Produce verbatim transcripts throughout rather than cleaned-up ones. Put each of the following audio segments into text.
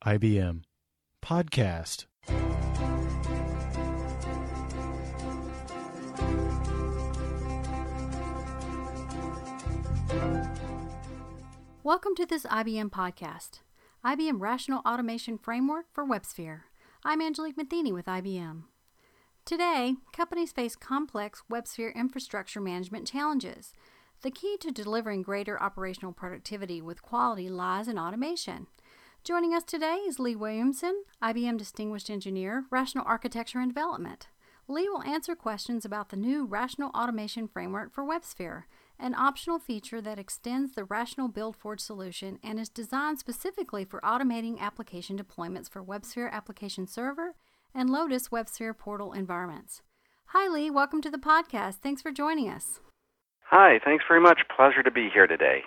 I B M Podcast. Welcome to this I B M podcast, I B M Rational Automation Framework for WebSphere. I'm Angelique Matheny with I B M. Today, companies face complex WebSphere infrastructure management challenges. The key to delivering greater operational productivity with quality lies in automation. Joining us today is Lee Williamson, I B M Distinguished Engineer, Rational Architecture and Development. Lee will answer questions about the new Rational Automation Framework for WebSphere, an optional feature that extends the Rational BuildForge solution and is designed specifically for automating application deployments for WebSphere Application Server and Lotus WebSphere Portal environments. Hi, Lee. Welcome to the podcast. Thanks for joining us. Hi. Thanks very much. Pleasure to be here today.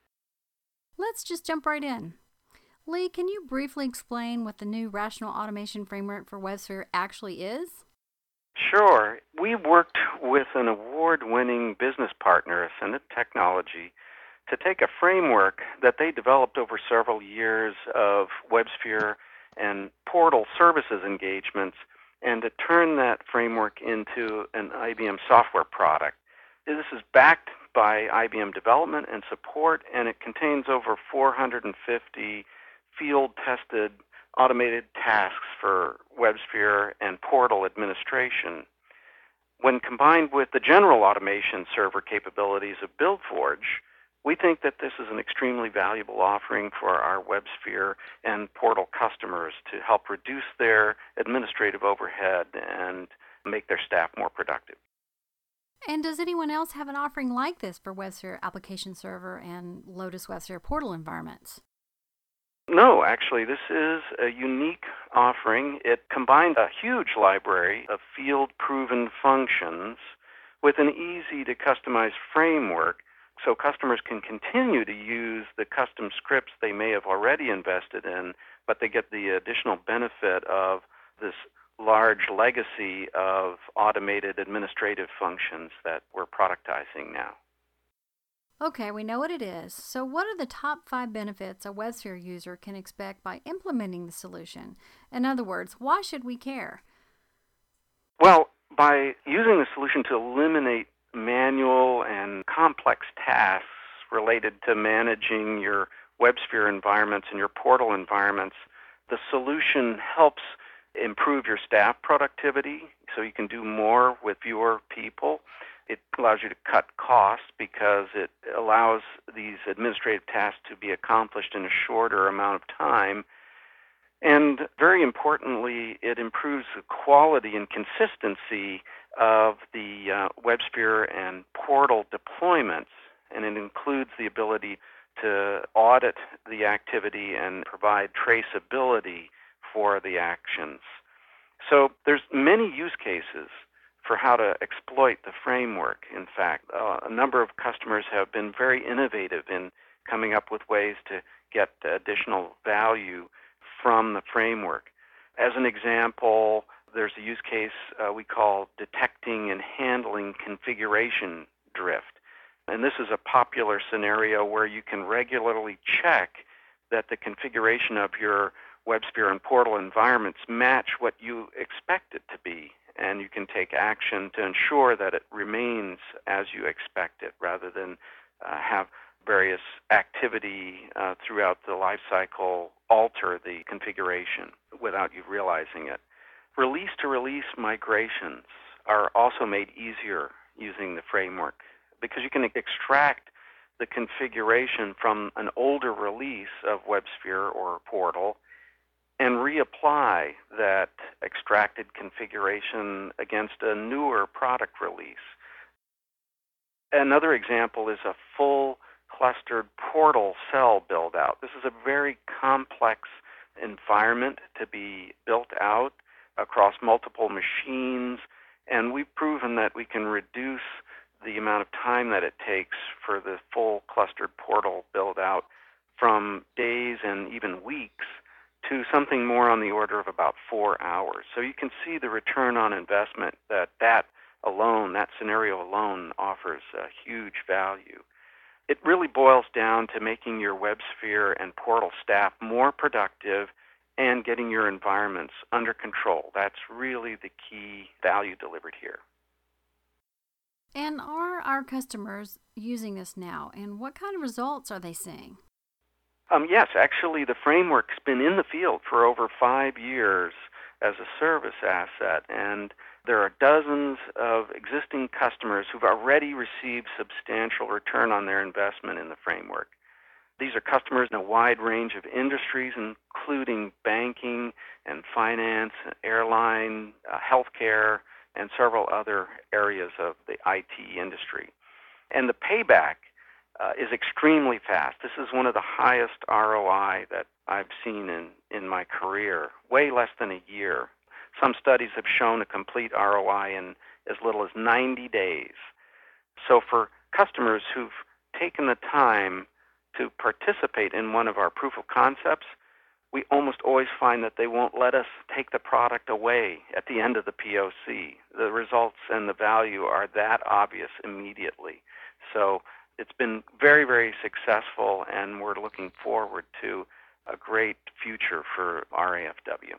Let's just jump right in. Lee, can you briefly explain what the new Rational Automation Framework for WebSphere actually is? Sure. We worked with an award-winning business partner, Ascendant Technology, to take a framework that they developed over several years of WebSphere and Portal services engagements and to turn that framework into an I B M software product. This is backed by I B M development and support, and it contains over four hundred fifty field-tested automated tasks for WebSphere and Portal administration. When combined with the general automation server capabilities of BuildForge, we think that this is an extremely valuable offering for our WebSphere and Portal customers to help reduce their administrative overhead and make their staff more productive. And does anyone else have an offering like this for WebSphere Application Server and Lotus WebSphere Portal environments? No, actually, this is a unique offering. It combines a huge library of field-proven functions with an easy-to-customize framework so customers can continue to use the custom scripts they may have already invested in, but they get the additional benefit of this large legacy of automated administrative functions that we're productizing now. Okay, we know what it is. So what are the top five benefits a WebSphere user can expect by implementing the solution? In other words, why should we care? Well, by using the solution to eliminate manual and complex tasks related to managing your WebSphere environments and your Portal environments, the solution helps improve your staff productivity so you can do more with fewer people. It allows you to cut costs because it allows these administrative tasks to be accomplished in a shorter amount of time. And very importantly, it improves the quality and consistency of the uh, WebSphere and Portal deployments, and it includes the ability to audit the activity and provide traceability for the actions. So there's many use cases for how to exploit the framework. In fact, uh, a number of customers have been very innovative in coming up with ways to get additional value from the framework. As an example, there's a use case uh, we call detecting and handling configuration drift. And this is a popular scenario where you can regularly check that the configuration of your WebSphere and Portal environments match what you expect it to be. And you can take action to ensure that it remains as you expect it, rather than uh, have various activity uh, throughout the life cycle alter the configuration without you realizing it. Release-to-release migrations are also made easier using the framework because you can extract the configuration from an older release of WebSphere or Portal and reapply that extracted configuration against a newer product release. Another example is a full clustered Portal cell build-out. This is a very complex environment to be built out across multiple machines, and we've proven that we can reduce the amount of time that it takes for the full clustered Portal build-out from days and even weeks to something more on the order of about four hours. So you can see the return on investment that that alone, that scenario alone, offers a huge value. It really boils down to making your WebSphere and Portal staff more productive and getting your environments under control. That's really the key value delivered here. And are our customers using this now, and what kind of results are they seeing? Um, yes, actually the framework's been in the field for over five years as a service asset, and there are dozens of existing customers who've already received substantial return on their investment in the framework. These are customers in a wide range of industries, including banking and finance, airline, uh, healthcare, and several other areas of the I T industry. And the payback uh, is extremely fast. This is one of the highest R O I that I've seen in, in my career, way less than a year. Some studies have shown a complete R O I in as little as ninety days. So for customers who've taken the time to participate in one of our proof of concepts, we almost always find that they won't let us take the product away at the end of the P O C. The results and the value are that obvious immediately. So it's been very, very successful, and we're looking forward to a great future for R A F W.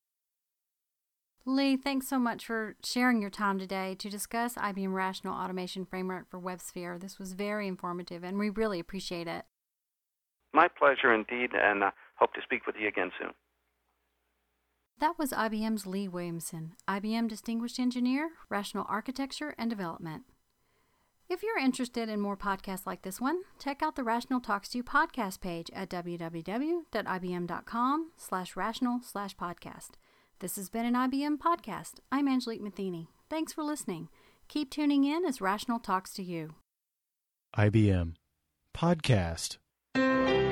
Lee, thanks so much for sharing your time today to discuss I B M Rational Automation Framework for WebSphere. This was very informative, and we really appreciate it. My pleasure indeed, and uh, hope to speak with you again soon. That was I B M's Lee Williamson, I B M Distinguished Engineer, Rational Architecture and Development. If you're interested in more podcasts like this one, check out the Rational Talks to You podcast page at www.ibm.com slash rational slash podcast. This has been an I B M podcast. I'm Angelique Matheny. Thanks for listening. Keep tuning in as Rational talks to you. I B M Podcast.